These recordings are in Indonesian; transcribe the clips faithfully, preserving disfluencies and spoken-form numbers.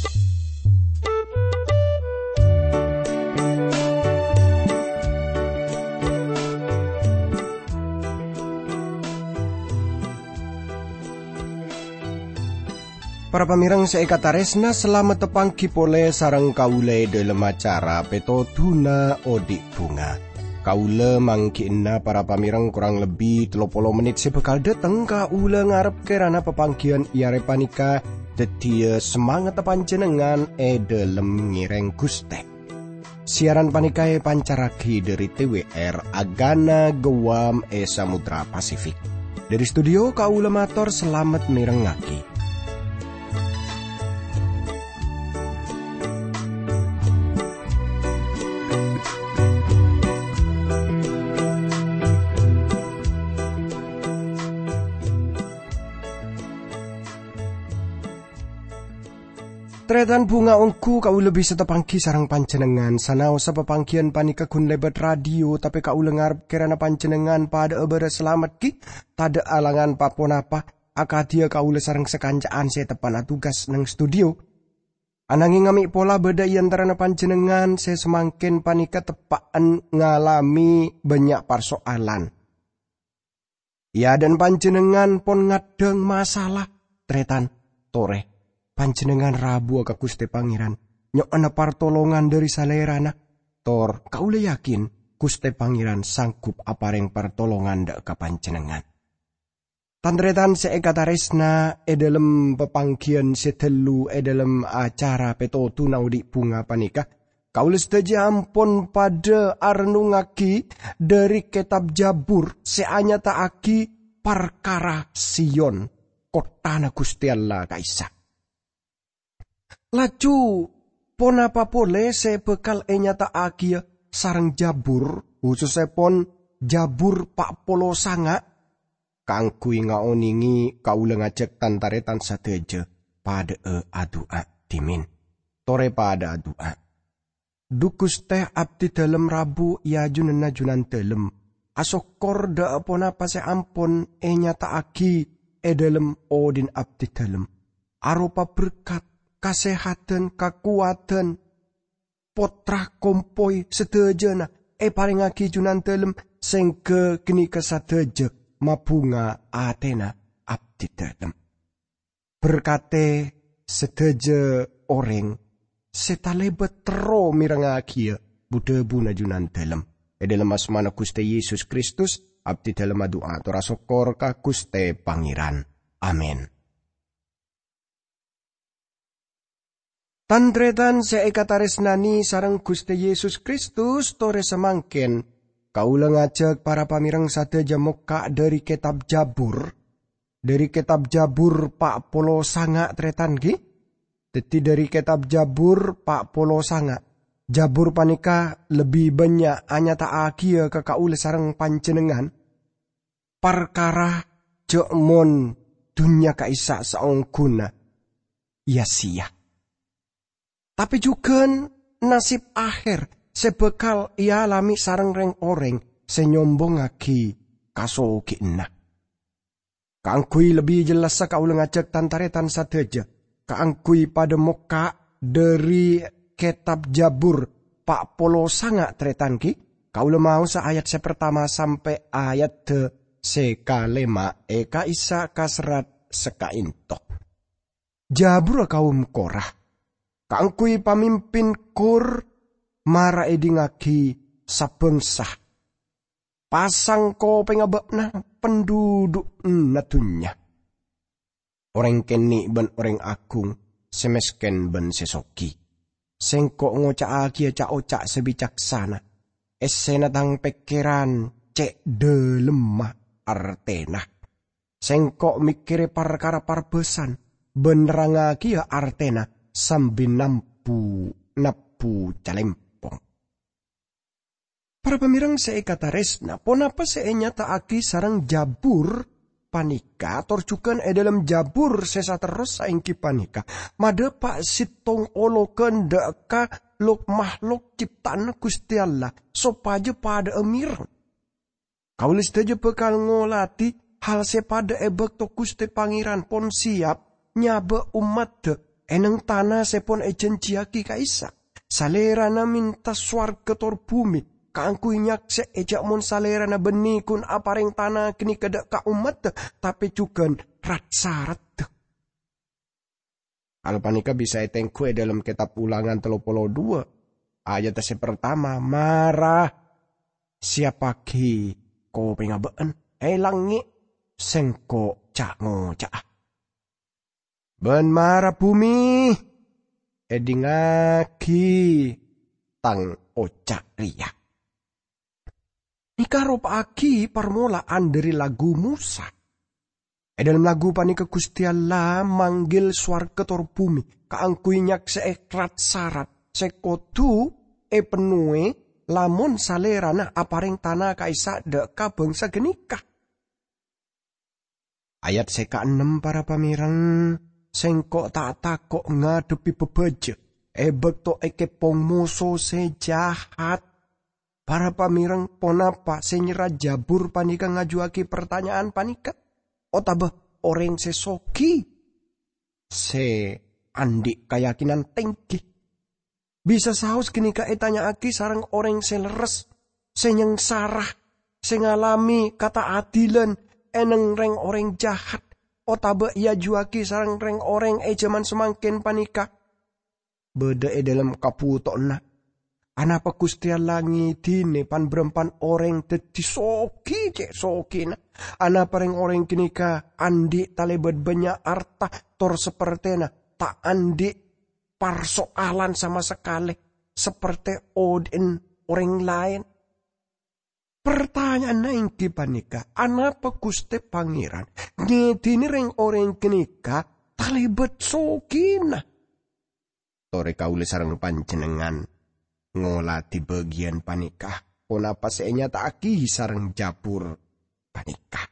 Para pamirang seekataresna selamat tepangki pole sarang kaule dalam acara Peto Tuna Odik Bunga. Kaule mangkina para pamirang kurang lebih tiga puluh menit sebekal dateng kaule ngarep kerana pepangkian iare panika detia semangat panjenengan e dalam ngireng Guste. Siaran panikae pancaraki dari T W R Agana Gewam e Samudra Pasifik. Dari studio kaule mator selamat mirengaki. Tretan bunga ongku kau lebih setepangki sarang panjenengan sanau sapepangkian panika kun lebat radio tapi kau lengar kerana panjenengan pada ebere selamat ki tada alangan paponapa akadia kau le sarang sekancaan saya tepan tugas nang studio ananging ngami pola beda yantarana panjenengan saya semakin panika tepaan ngalami banyak persoalan ya dan panjenengan pon ngadeng masalah tretan tore panjenengan rabu ka Gusti Pangeran nyok ana partolongan dari salerana tor kaule yakin Gusti Pangeran sanggup apareng partolongan dak ka panjenengan tandretan seekataresna e dalem pepangkian setelu e dalem acara Peto Tuna Odik Bunga panika kaule sedaja ampun pada arnungaki dari kitab Jabur seanya taaki perkara Sion kotana Gusti Allah kaisa. Laju pon apa pole saya bekal enyata akia sarang Jabur khususnya pon Jabur pak polo sanga kangkui ngaoningi kaula ngajak tantaretan sateja pada e adua dimin tore pada adua dukus teh abdi dalam rabu ya junana junan dalam asokor da pon apa saya ampun enyata aki e dalam odin abdi dalam arupa berkat kesehatan, kekuatan, potra kompoi sedejana, e paling aki junan telem, sengke kini kesadeje, mabunga Athena abdi telem. Berkate sedeje orang, setalebet tero mirang aki bude buna junan telem. E dalam asmana Gusti Yesus Kristus, abdi telem adua, torasokor ka Gusti Pangeran. Amin. Tandretan seekataresnani sareng Gusti Yesus Kristus tore semangken kaula ngajak para pamirang sadeja moka dari kitab Jabur dari kitab Jabur pak polo sanga tretan ki dadi dari kitab Jabur pak polo sanga Jabur panika lebih banyak anya taakia ke kaula sareng panjenengan perkara jekmon dunya kaisa saungguna iya sia. Tapi juga nasib akhir sebekal ia alami sarang reng oreng senyombong aki kasoki enak. Kaangkui lebih jelas kaula ngajak tantaretan sadeja. Kaangkui pada moka dari kitab Jabur pak polo sanga tretan ki. Kaula mau sa ayat se pertama sampai ayat de sekalema eka isa kasrat sekaintok. Jabur kaum Korah. Kaangkui pamimpin kur mara edingaki sabengsa. Pasang ko pengabakna penduduk natunya. Orang keni ben orang agung semesken ben sesoki. Sengko ngoca aki ca oca sebijaksana. Esena tang pekeran cek de lemah artena. Sengko mikire perkara parbesan benerang aki ya artena. Sambil nampu napu calempong. Para pemirang seekataresna pon apa seenyata aki sarang Jabur panika torjukan e dalam Jabur sesa terus saingki panika made pak sitong olo kendaka lok makhluk ciptaan Gusti Allah sopaje pada emir kaulis teje bekal ngolati hal sepada ebek to Gusti Pangeran pon siap nyabe umat de eneng tanah sepon ejenjiaki kaisa. Salerana minta swarga tor bumi. Kaangku inyak se ejak mon salerana benih kun apareng tanah kini kedak ka umat. Tapi juga rat syarat. Alpanika bisa etengkue dalam kitab Ulangan tiga puluh dua. Ayat yang pertama. Marah. Siapa ki ko pengabaan. Elangi. Sengko cak ngocak. Ben marah bumi. Edingaki tang ocak ria. Nika ropa aki permulaan dari lagu Musa. E dalam lagu panika Gusti Allah manggil swarga tor bumi. Kaangkuinyak seekrat syarat. Sekotu e penue lamun salerana apareng tanah kaisa deka bangsa genikah. Ayat seka enam para pamirang. Sengkok tak takok ngadepi bebeje. Ebek to eke pong muso sejahat. Para pamirang ponapa senyera jabur panika ngajuaki pertanyaan panika. Otabah orang sesoki. Se andik keyakinan tinggi. Bisa saus kenika etanya aki sarang orang seleres. Senyeng sarah. Sengalami kata adilan. Eneng reng orang jahat. Otabe ia juaki sarang reng orang e jaman semakin panika. Beda e dalam kaputona. Anapa Gusti langi dine pan berempan orang teti soki cek soki na. Anapa reng orang kinika andi talebet banyak arta tor sepertena. Tak andi persoalan sama sekali. Seperti odin orang lain. Pertanyaan naing panika, anapa Gusti Pangeran ngedini reng orang kenika talibet sokina. Tore kaule sareng panjenengan ngolati bagian panikah, onapa seenya taki sareng jabur panikah.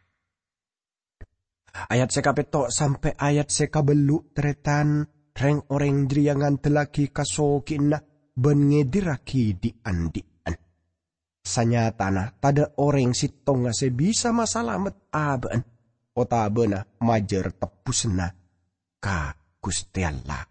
Ayat sekapetok sampai ayat sekabelu tretan reng orang driangan telaki kasokina ben ngediraki di andi. Sanyatana tada orang sitong nga sebisa masalamet abaan. O tabena majer tepusna ka Gusti Allah.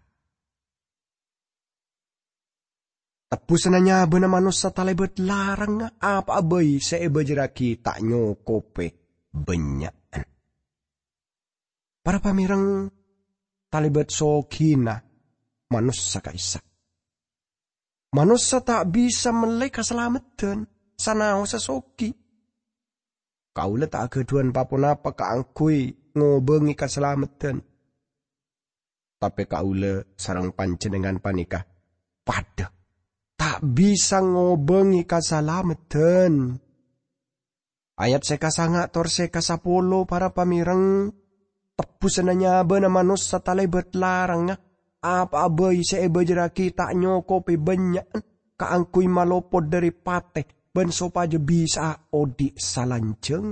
Tepusna nya beuna manusia talebet larang nga apa abay sa ebajeraki tak nyokope benyaan. Para pamirang talebet sokina manusia kaisa. Manusia tak bisa melek keselamatan. Sanao sasoki. Kaula tak keduan papunapa kaangkui ngobengi keselamatan. Tapi kaula sarang panjenengan panikah pada tak bisa ngobengi keselamatan. Ayat seka sanga tor seka sapolo para pamirang tepusananya bena manusia talebet larang apa abay sa ebajeraki tak nyokopi banyak kaangkui malopod dari pate. Ben sopaja bisa odi salanjeng.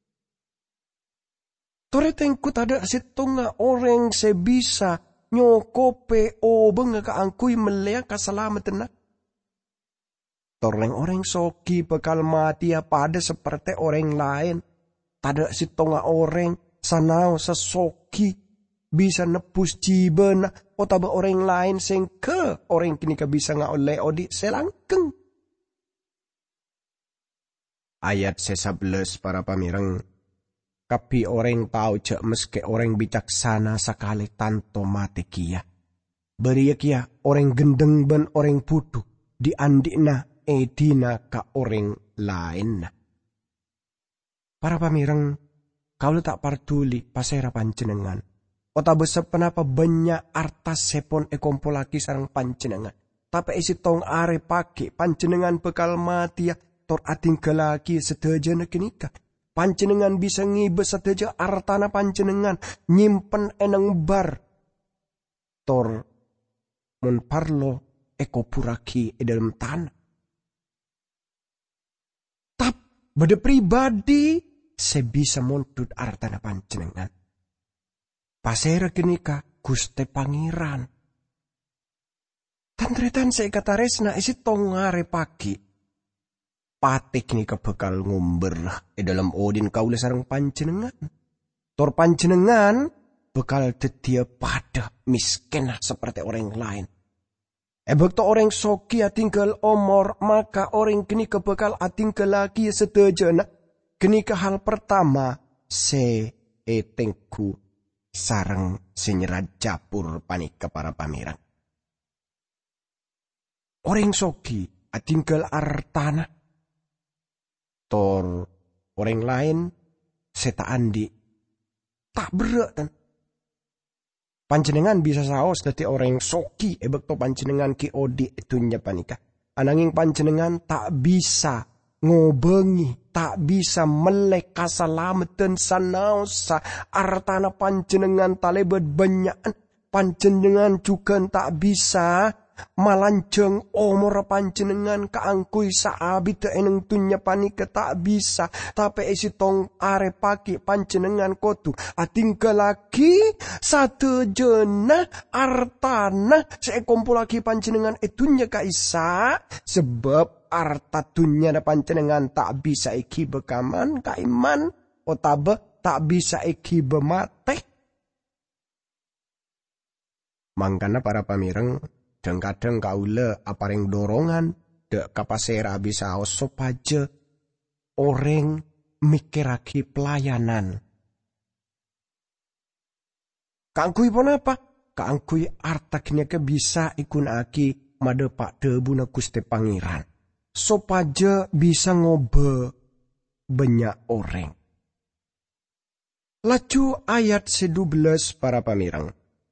Toretengku tada situnga orang sebisa nyokope o benga kaangkui melea kasalamatan na. Toreng orang soki bekal mati pada seperti orang lain. Tada situnga orang sanao sesoki bisa nepus jibena otaba orang lain sengke orang kini bisa nga oleh odi selangkeng. Ayat sesabelas para pamirang. Kapi orang tahu cek meske orang bijaksana sakali tanto mati kia. Beria kia orang gendeng ben orang putu. Diandikna edina ka orang lain. Para pamirang. Kau tak partuli pasera panjenengan. Ota besep penapa banyak artas sepon ekompolaki sarang panjenengan. Tapi isi tong are pake panjenengan bekal mati ya. Tor ating kelaki sedaja na kenika. Panjenengan bisa ngibes sedaja artana panjenengan. Nyimpen eneng bar. Tor menparlo eko puraki e dalam tanah. Tap bade pribadi sebisa montut artana panjenengan. Pasera kenika Gusti Pangeran. Tantretan saya kata resna isi tongare pagi. Patik ni bakal ngumber e dalam odin kaula sarang panjenengan. Tor panjenengan bekal tetia pada miskin seperti orang lain. Ebek to orang soki atinggal omor, maka orang kini kebekal atinggal lagi sedejana. Kini ke hal pertama, se etengku sarang senyerat japur panika para pamirang. Orang soki atinggal artana. Tor orang lain seta andi tak berat kan. Panjenengan bisa saos dadi orang soki ebek to panjenengan ki odi itunya panika. Ananging panjenengan tak bisa ngobengi, tak bisa melek kasalameten sanaosa artana panjenengan talebet banyakan. Panjenengan juga tak bisa malanjeng omor panjenengan kaangkui saabi te eneng tunya panika tak bisa. Tapi isi tong are paki panjenengan kotu atinggal lagi satu jena artana seekumpul lagi panjenengan itunya kaisa. Sebab arta tunya da panjenengan tak bisa iki bekaman kaiman otabe tak bisa iki bemate. Mangkana para pamireng kadang-kadang kaula apareng dorongan dek kapasera bisa osop aja orang mikiraki pelayanan. Kaangkui pun apa? Kaangkui artaknya ke bisa ikun aki madepak debu na Gusti Pangeran. Sop aja bisa ngobe banyak orang. Laju ayat sedubelas para pamirang.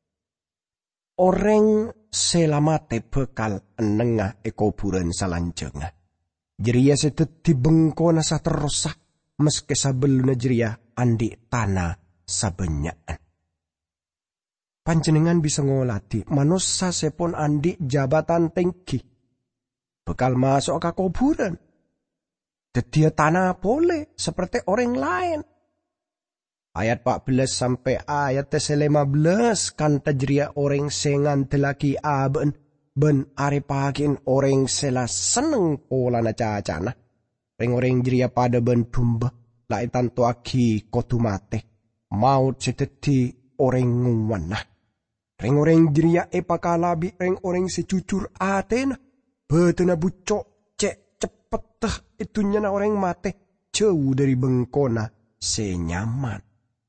Orang selamate bekal enengah ekoburan salanjengah. Jeria setet dibengkona sa terusah meski sabeluna jeria andi tanah sabenyaan. Panjenengan bisa ngolati manusia sepon andi jabatan tinggi. Bekal masuk ke kuburan. Dedia tanah boleh seperti orang lain. Ayat empat belas sampai ayat lima belas kan tajria orang sengan telaki aben ben are pagin orang sela seneng pola na cacana. Orang-orang jeria pada ben tumba lai tanto aki kotu mate. Maut seteti orang nguwana. Orang-orang jeria epakalabi orang-orang secucur atena. Betena bucok cek cepet teh itunya na orang mate jauh dari bengkona senyaman.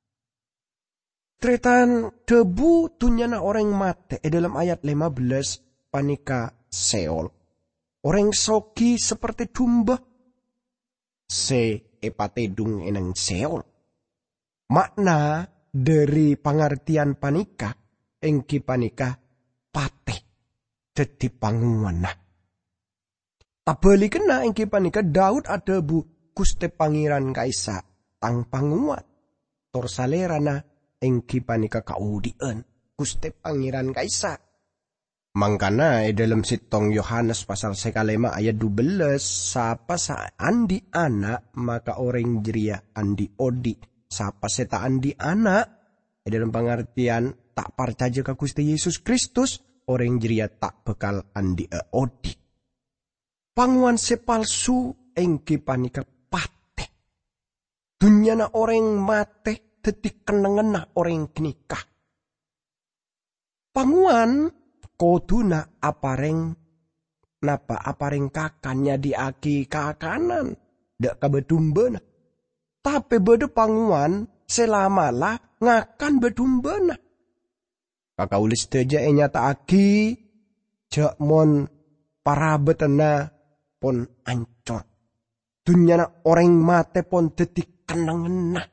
Tretan debu tunyana orang mate eh dalam ayat lima belas panika Seol. Orang soki seperti domba. Se epatedung eneng Seol. Makna dari pengertian panika engki panika pate dadi panguwana. Tabeli kena engki panika Daud ada bu Gusti Pangeran kaisa tang panguat. Tor salerana engki panika kaudien Gusti Pangeran kaisa. Mangkana e dalam sitong Yohanes pasal sekalema ayat dua belas sapa sa andi anak maka orang jeria andi odi. Sapa seta andi anak e dalam pengertian tak percaya ke Gusti Yesus Kristus orang jeria tak bekal andi e odi. Panguan sepalsu engki panika pate. Dunyana orang mate detik kenengena orang nikah. Panguan koduna apareng napa apareng kakannya di aki kakanan dak kabedumbena. Tapi bede panguan selamalah ngakan bedumbena. Kakaulis teja enyata aki jak mon para betena pon ancor. Dunyana orang mate pon detik kenengena.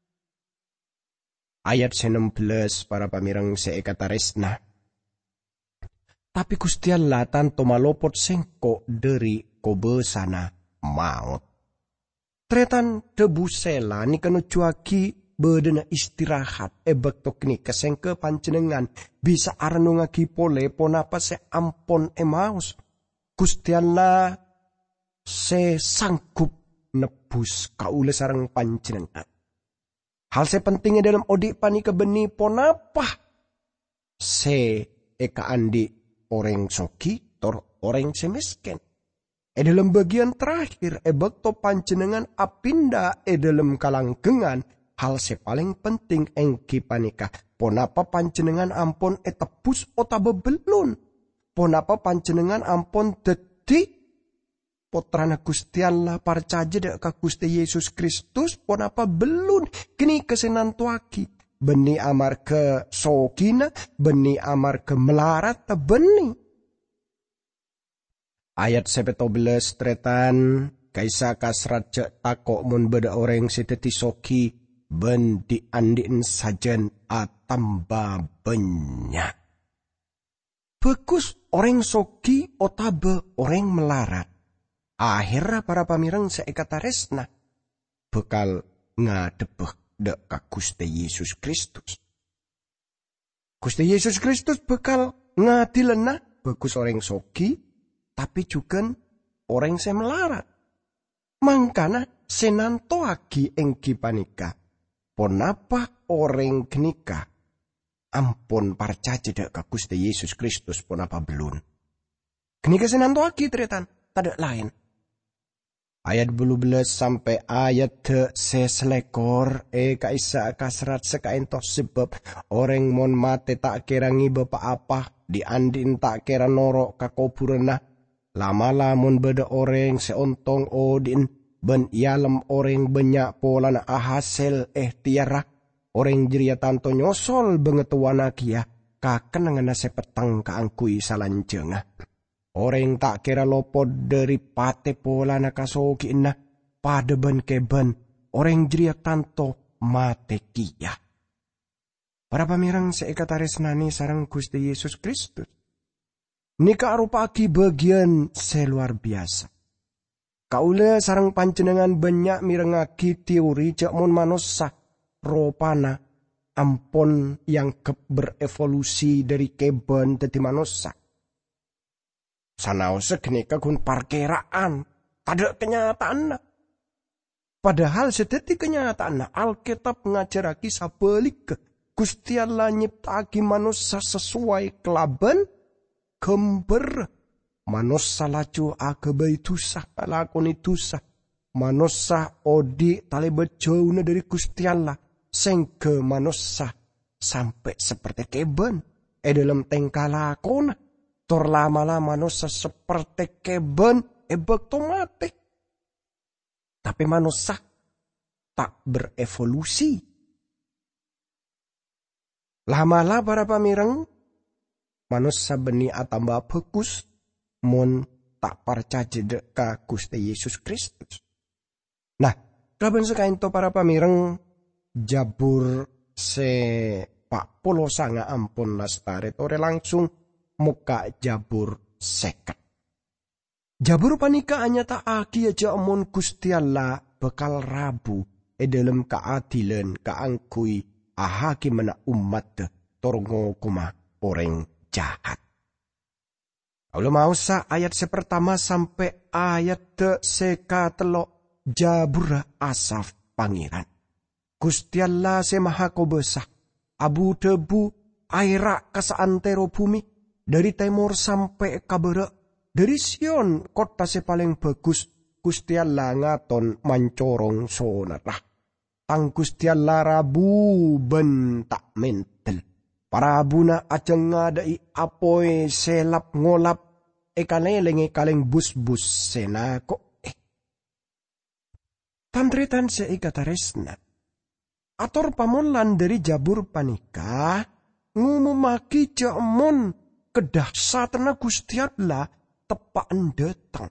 Ayat enam belas para pamirang seekataresna. Tapi Gusti Allah tanto malopot sengko dari kobe sana maut. Tretan debu sela ni kanu cuaki bedena istirahat ebek tok ni kesengke panjenengan bisa arnungaki pole ponapa se ampon emaus. Gusti Allah se sanggup nebus kaula sareng panjenengan. Hal sepentingnya dalam odik panika beni ponapa se eka andi orang soki tor orang semisken. E dalam bagian terakhir e bekto panjenengan apinda e dalam kalanggengan hal se paling penting engki panika ponapa panjenengan ampun etebus otaba belun? Ponapa panjenengan ampun dadi putrana Gusti Allah parcaja dek ka Gusti Yesus Kristus ponapa belun? Kini kesenantuaki beni amarga sogina, beni amarga melarat ta beni. Ayat sepetobelas tretan kaisa kasrat je takok mun beda orang sedeti soki ben diandin sajen atamba banyak. Bagus orang soki otabe orang melarat. Akhirnya para pamireng seekataresna bekal ngadebeh dek ka Gusti Yesus Kristus. Gusti Yesus Kristus bekal ngadilena bagus orang soki tapi juga orang se melarat. Mangkana senanto agi enggi panika ponapa orang genika ampun parcaja dek ka Gusti Yesus Kristus ponapa belun. Genika senanto agi tretan tadak lain. Ayat bulu belas sampai ayat de seselekor e kaisa kasrat sekaintoh sebab orang mon mate tak kira ngibe pa apa diandin tak kira norok kakoburena lama lamun beda orang seontong odin ben ialem orang banyak pola na ahasil eh tiara orang jeria tanto nyosol bengetuana kia kakenangan sepetang kaangkui salanjengah. Orang tak kira lopod dari pate pola nakasoki na pada ben keben orang jeria tanto mate kia. Para pamirang seekataris nani sarang Gusti Yesus Kristus. Nika arupaki bagian seluar biasa. Kaula sarang panjenengan banyak mirengaki teori cak mon manusia ropana ampun yang ke berevolusi dari keben dadi manusia. Sanau segenika gun parkeraan, tada kenyataan. Padahal sedeti kenyataan Alkitab ngajaraki sabalik Gusti Allah nyiptaki manusia sesuai kelaban gember. Manusia laju agabai dosa, lakoni dosa. Manusia odi tali berjauhna dari Gusti Allah, sehingga manusia sampai seperti keben. E dalam tengkah lakona. Tor lama-lama manusia seperti keben ebek tomate. Tapi manusia tak berevolusi. Lama-lama para pamireng, manusia beni atamba bagus, mun tak parcaja dek ka Gusti Yesus Kristus. Nah, kapan sekainto para pamireng, jabur se pak polo sanga ampun lastare tore langsung muka jabur seket. Jabur panika hanya tak aki aja amun Gusti Allah bekal rabu e dalam keadilan kaangkui ahaki mena umat torngo kuma orang jahat. Kalau mau sa ayat sepertama sampai ayat de seka telok jabur Asaf pangeran. Gusti Allah se maha kobesah abu debu aira kasaantero bumi. Dari timur sampai kabere, dari Sion kota se paling bagus, Gusti Allah ngaton mancorong sonarah. Tang Gusti Allah rabu ben tak mentel. Para abuna ajeng ngadai apoy selap ngolap, ekaneleng kaleng bus-bus senako eh. Tandretan se ikataresna. Ator pamonlan dari jabur panika, ngumumaki jamon kedahsatna Gusti Allah tepaan datang.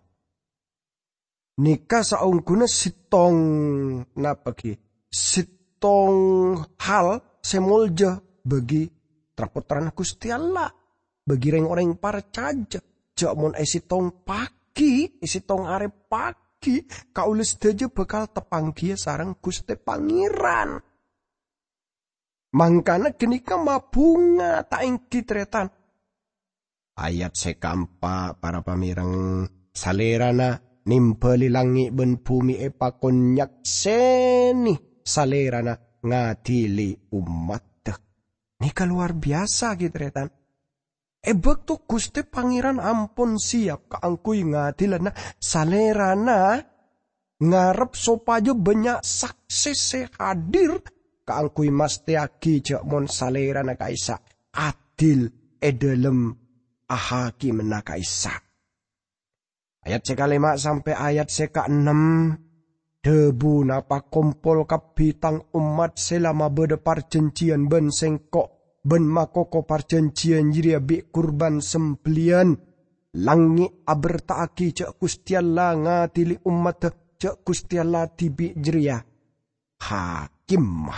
Nika saungguna sitong napagi sitong hal semolja bagi trapotran Gusti Allah bagi orang-orang parcaja. Jamon esitong pagi esitong are pagi kaulis deje bekal tepanggia sarang Gusti Pangeran. Mangkana genika mabunga tak ingki tretan. Ayat sekampa para pamirang salerana nimpeli langi ben bumi epakon nyakseni salerana ngadili umat. Nika luar biasa gitu retan. Ebek tuh Gusti Pangeran ampun siap kaangkui ngadilana salerana ngarep sopajo banyak saksi hadir kaangkui masteaki cek mon salera na kaisa adil edelem ahaki mena kaisa. Ayat seka lima sampai ayat seka enam. Debu napa kompol kapitang umat selama bede parjencian ben sengkok ben makoko parjencian jiria bi kurban sembelian. Langi abertaaki cek kustiala ngatili umat cek kustiala tibi jiria. Hakimah.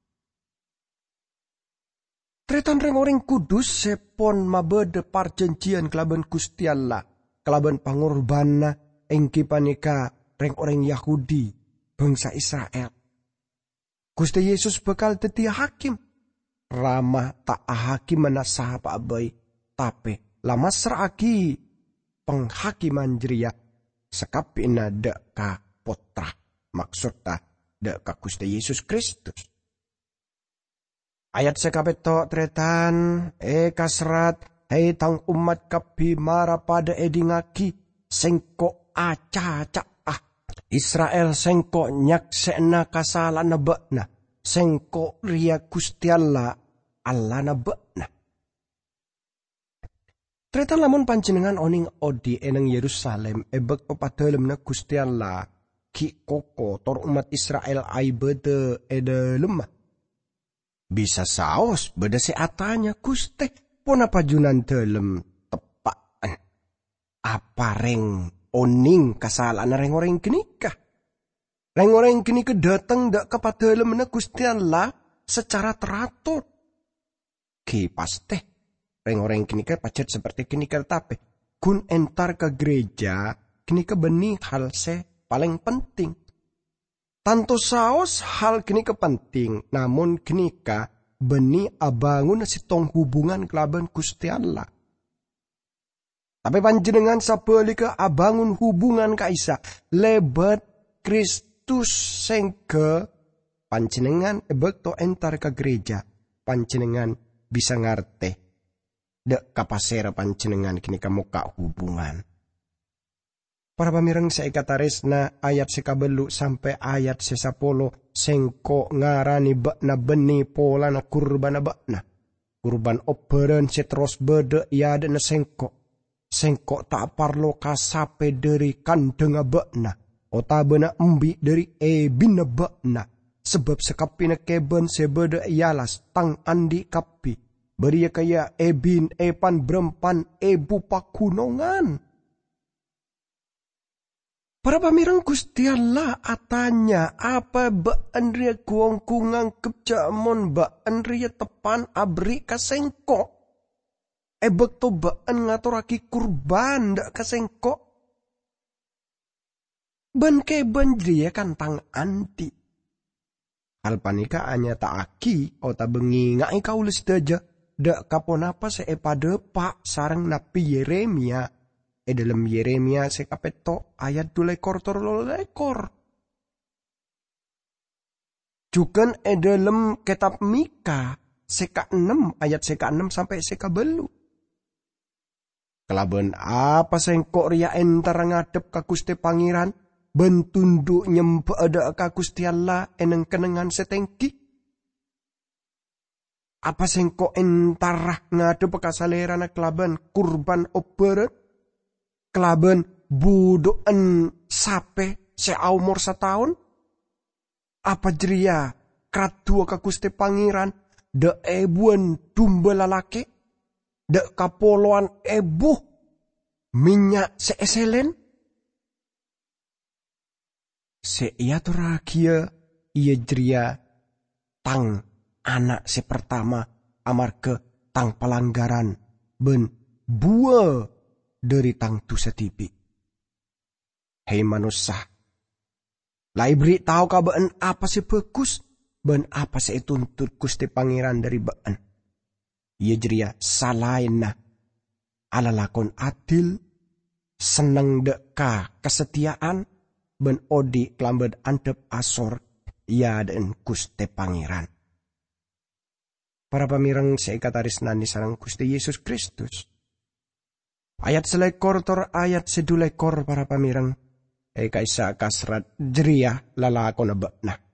Tretan reng orang kudus sepon mabede parjencian kelaban kustiala. Kelaban pangurbana engki panika reng orang Yahudi, bangsa Israel. Gusti Yesus bakal tetia hakim. Ramah tak hakim mana sahapa abai. Tapi lama seraki penghakiman jeria. Sekapina dek ka potra. Maksudnya dek ka Gusti Yesus Kristus. Ayat sekabeto tretan. E kasrat. Hei tang umat kapi mara pada edingaki. Sengko aca-aca. Israel sengko nyaksena kasala na bakna. Sengko ria kustiala ala na bakna. Tretan lamun panjenengan oning odi enang Yerusalem ebek pepadalem na kustiala ki koko tor umat Israel ai bede ede lemah. Bisa saos beda seatanya kuste pon apa junan telem tepaan. Apa reng oning kasalaan reng orang kenika. Reng orang kenika datang dak kepada lemena Gusti Allah secara teratur. Ki paste reng orang kenika pacet seperti kenika tapi kun entar ke gereja kenika benih hal se paling penting. Tanto saos hal kenika penting namun kenika benih abangun sitong hubungan kelaban Gusti Allah. Tapi panjenengan sabali ke abangun hubungan kaisa lebat Kristus sengke panjenengan ebek to entar ke gereja panjenengan bisa ngarte dek kapasera panjenengan kini kamu ka hubungan. Para pamireng saikataresna ayat sekabelu sampai ayat sesapolo sengko ngarani bakna beni pola na kurbana bakna kurban operen setros bede iade na sengko. Sengkok tak parlo kasape dari kandeng bakna. Otabena embi dari ebin bakna. Sebab sekapina keben sebeda ialas tang andi kapi. Beria kaya ebin epan berempan ebu pakunongan. Para pamirang Gusti Allah atanya apa baan ria kuang kungang kepcamon baan ria tepan abri kasengkok. Ebek to baan ngaturaki kurban dak kasengkok. Ban keben dia kan tang anti. Hal panika anya tak aki o ta bengi ngai kaulis daja dak kapon apa se pada pak sarang napi Yeremia. E dalam Yeremia se kapeto ayat dua lekor tor lekor. Jukan e dalam kitab Mika seka enam ayat seka enam sampai seka belu. Kelaban apa sengkok ria entar ngadep ka Gusti Pangeran bentunduk nyempe ada ka Gusti Allah eneng kenengan setengki. Apa sengkok entar ngadep ka salerana kelaban kurban operen kelaban budoen sape seaumur setahun. Apa jeria kratua ka Gusti Pangeran de ebuan dumba lalake dek kapoloan ebuh minyak seeselen. Se iya terakhir iya jeria tang anak se pertama amar ke tang pelanggaran ben bua dari tang tu setipi. Hei manusia, lai beri tahu kabaan apa se bagus ben apa se tuntut Gusti Pangeran dari baan. Ia jeria salaina ala lakon adil seneng deka kesetiaan ben odi kelambed antep asor ia dan Gusti Pangeran. Para pamireng seikatarisnani sareng Gusti Yesus Kristus. Ayat selekor tor ayat sedulekor para pamireng. E kaisa kasrat jeria lalakon abakna.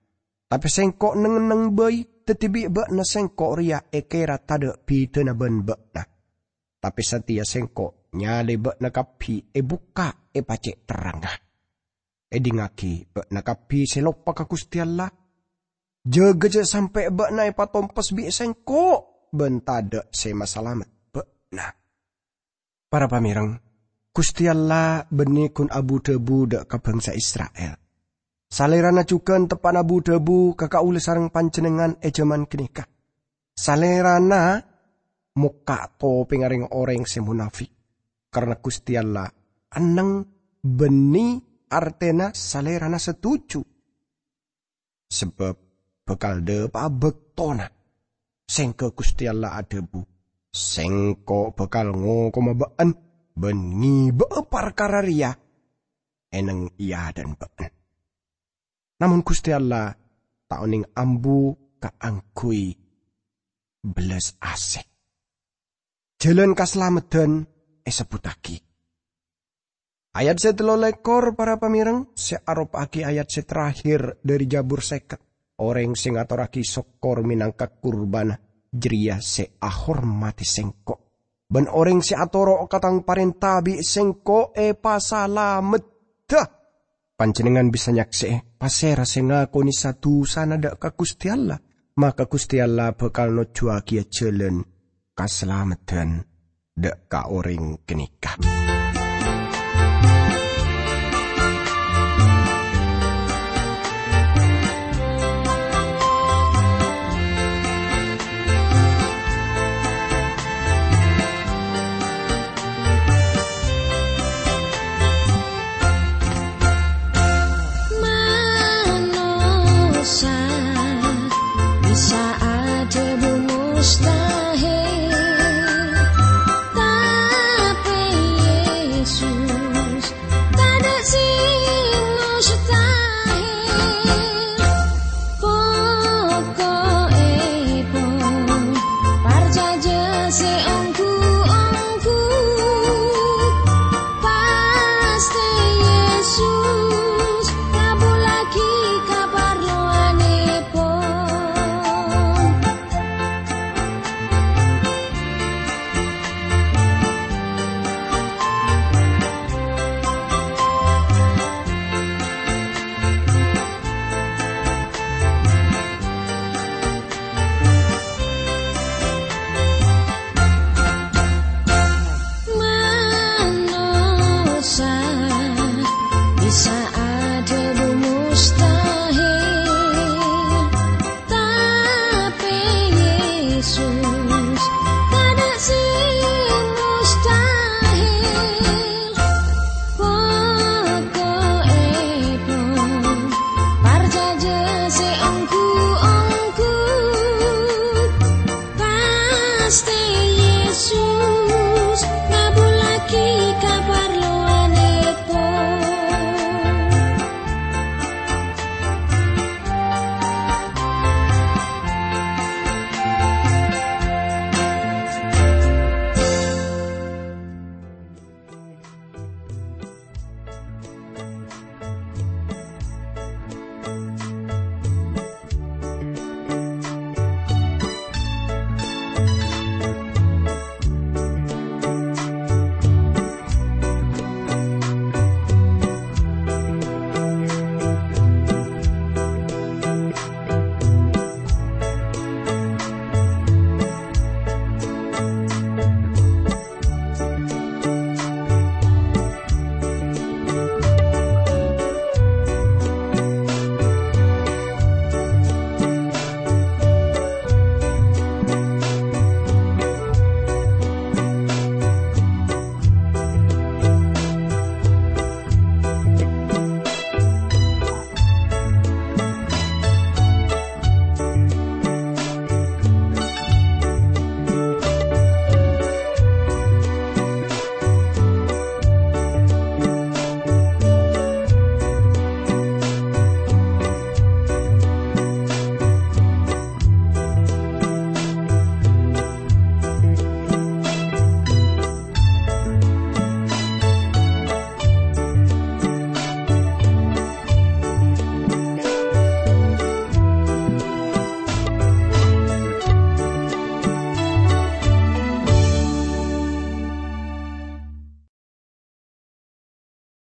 Tapi sengko neng-neng bayi, tetibi bek na sengko ria ekera tada pi tena ben bek na. Tapi setia sengko nyale bek na kapi e buka e pacek terang. E dingaki bek na kapi selopa ka Gusti Allah. Jaga je sampai bek na e patompes bi sengko ben tada se masalamat bek na. Para pamirang, Gusti Allah benih kun abu debu dek ka bangsa Israel. Salerana cukan tepan abu debu kakak ule sarang panjenengan e jaman kenika. Salerana muka to pengaring orang se munafik. Karena Gusti Allah aneng beni artena salerana setuju. Sebab bekal de pabek tona. Sengke Gusti Allah adebu. Sengko bekal ngokoma been bengi be perkara ria. Eneng iya dan been. Namun Gusti Allah taoning ambu kaangkui belas asik. Jalan kaslamedan esebutaki. Ayat setelo lekor para pamireng searop aki ayat seterakhir dari Jabur seket. Orang sing atoraki sokor minangka kurban jeria se ahormati sengko. Ben orang se atoro katang parintabi sengko e pasalamet dah. Panjenengan bisa nyakse pasera sing ngakoni satu sana dak ka Gusti Allah, maka Gusti Allah bakal nojuaki jalan kaslametan dak ka orang kenikah.